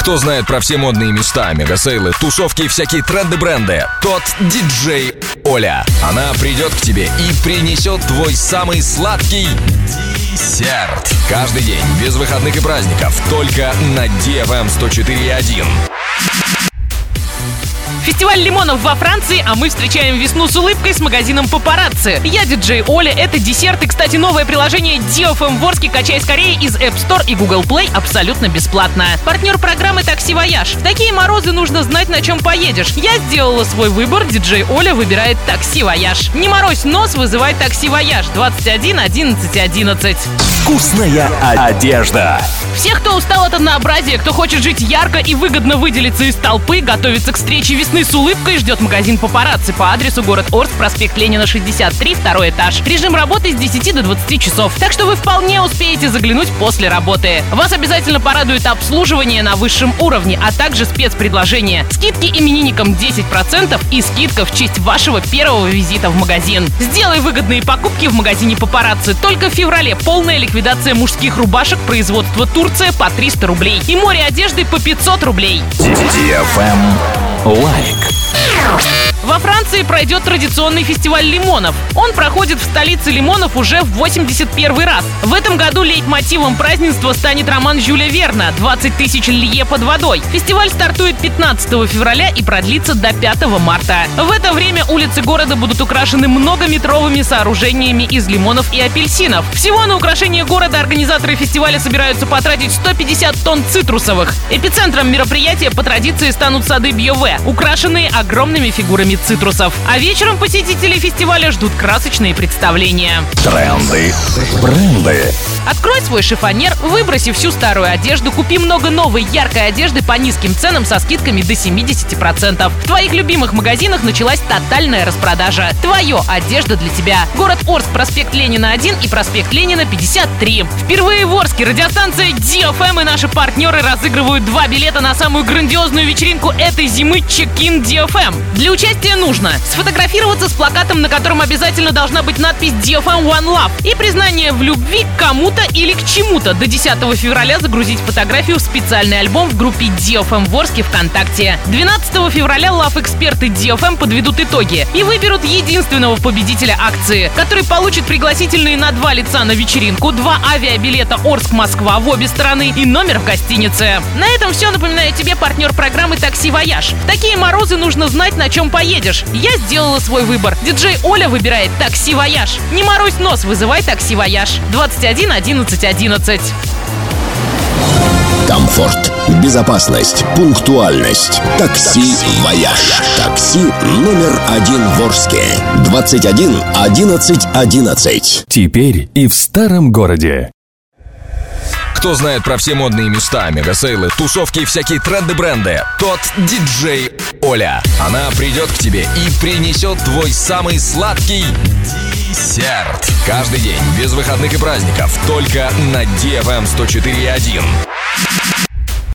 Кто знает про все модные места, мегасейлы, тусовки и всякие тренды-бренды, тот диджей Оля. Она придет к тебе и принесет твой самый сладкий десерт. Каждый день, без выходных и праздников, только на DFM 104.1. Фестиваль лимонов во Франции, а мы встречаем весну с улыбкой с магазином Папарацци. Я диджей Оля, это десерт и, кстати, новое приложение DFM Ворске качай скорее из App Store и Google Play абсолютно бесплатно. Партнер программы «Такси Вояж». В такие морозы нужно знать, на чем поедешь. Я сделала свой выбор, диджей Оля выбирает «Такси Вояж». Не морозь нос, вызывай «Такси Вояж» 21 11 11. Вкусная одежда. Всех, кто устал от однообразия, кто хочет жить ярко и выгодно выделиться из толпы, готовится к встрече весны с улыбкой, ждет магазин Папарацци по адресу город Орск, проспект Ленина, 63, второй этаж. Режим работы с 10 до 20 часов, так что вы вполне успеете заглянуть после работы. Вас обязательно порадует обслуживание на высшем уровне, а также спецпредложения. Скидки именинникам 10% и скидка в честь вашего первого визита в магазин. Сделай выгодные покупки в магазине Папарацци. Только в феврале полная ликвидация мужских рубашек производства Турция по 300 рублей и море одежды по 500 рублей. DFM лайк. Во Франции пройдет традиционный фестиваль лимонов. Он проходит в столице лимонов уже в 81 раз. В этом году лейтмотивом празднества станет роман Жюля Верна «20 тысяч лье под водой». Фестиваль стартует 15 февраля и продлится до 5 марта. В это время улицы города будут украшены многометровыми сооружениями из лимонов и апельсинов. Всего на украшение города организаторы фестиваля собираются потратить 150 тонн цитрусовых. Эпицентром мероприятия по традиции станут сады Бьове, украшенные огромными фигурами цитрусов. А вечером посетители фестиваля ждут красочные представления. Тренды, бренды. Открой свой шифонер, выброси всю старую одежду, купи много новой яркой одежды по низким ценам со скидками до 70%. В твоих любимых магазинах началась тотальная распродажа. Твое одежда для тебя. Город Орск, проспект Ленина 1 и проспект Ленина 53. Впервые в Орске радиостанция DFM и наши партнеры разыгрывают 2 билета на самую грандиозную вечеринку этой зимы Check-in DFM. Для участия нужно сфотографироваться с плакатом, на котором обязательно должна быть надпись DFM One Love и признание в любви к кому-то или к чему-то. До 10 февраля загрузить фотографию в специальный альбом в группе DFM Ворске ВКонтакте. 12 февраля лав-эксперты DFM подведут итоги и выберут единственного победителя акции, который получит пригласительные на 2 лица на вечеринку, 2 авиабилета Орск-Москва в обе стороны и номер в гостинице. На этом все. Напоминаю тебе партнер программы «Такси Вояж». В такие морозы нужно знать, на чем поедешь. Я сделала свой выбор. Диджей Оля выбирает «Такси Вояж». Не морозь нос, вызывай «Такси Вояж» 21 11 11. Комфорт, безопасность, пунктуальность. Такси Вояж. Такси номер 1 в Орске. 21 11 11. Теперь и в старом городе. Кто знает про все модные места, мегасейлы, тусовки и всякие тренды-бренды, тот диджей Оля. Она придет к тебе и принесет твой самый сладкий десерт. Каждый день, без выходных и праздников, только на DFM 104.1.